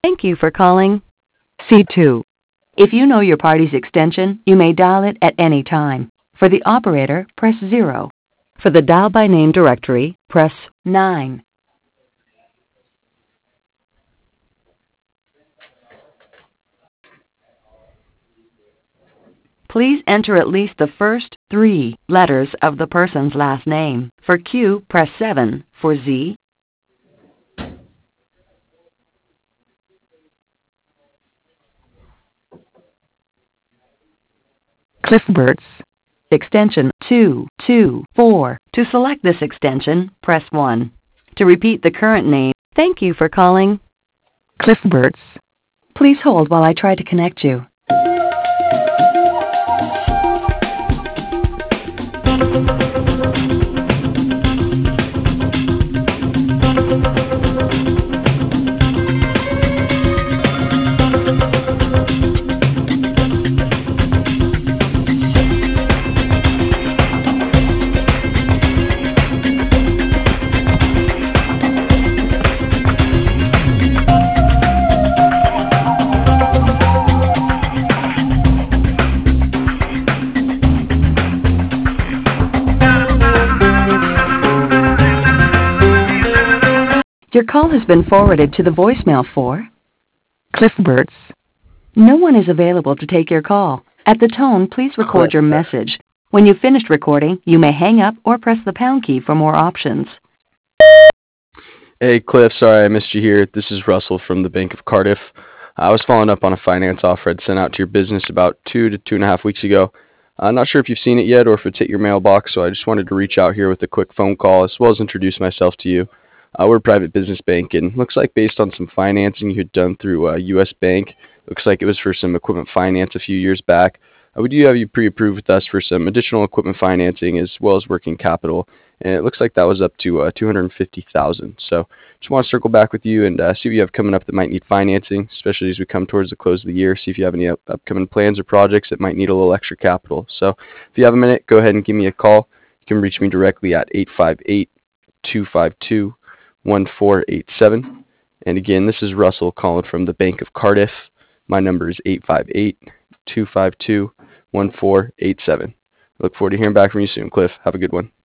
Thank you for calling C2. If you know your party's extension, you may dial it at any time. For the operator, press 0. For the dial by name directory, press 9. Please enter at least the first 3 letters of the person's last name. For Q, press 7. For Z, Cliff Burt's, extension 224. To select this extension, press 1. To repeat the current name, thank you for calling Cliff Burt's. Please hold while I try to connect you. Your call has been forwarded to the voicemail for Cliff Burt's. No one is available to take your call. At the tone, please record your message. When you've finished recording, you may hang up or press the pound key for more options. Hey, Cliff, sorry I missed you here. This is Russell from the Bank of Cardiff. I was following up on a finance offer I'd sent out to your business about 2 to 2.5 weeks ago. I'm not sure if you've seen it yet or if it's hit your mailbox, so I just wanted to reach out here with a quick phone call as well as introduce myself to you. We're a private business bank, and looks like based on some financing you had done through U.S. Bank, looks like it was for some equipment finance a few years back. We do have you pre-approved with us for some additional equipment financing as well as working capital, and it looks like that was up to $250,000. So just want to circle back with you and see what you have coming up that might need financing, especially as we come towards the close of the year. See if you have any upcoming plans or projects that might need a little extra capital. So if you have a minute, go ahead and give me a call. You can reach me directly at 858-252-1487. And again, this is Russell calling from the Bank of Cardiff. My number is 858-252-1487. Look forward to hearing back from you soon, Cliff. Have a good one.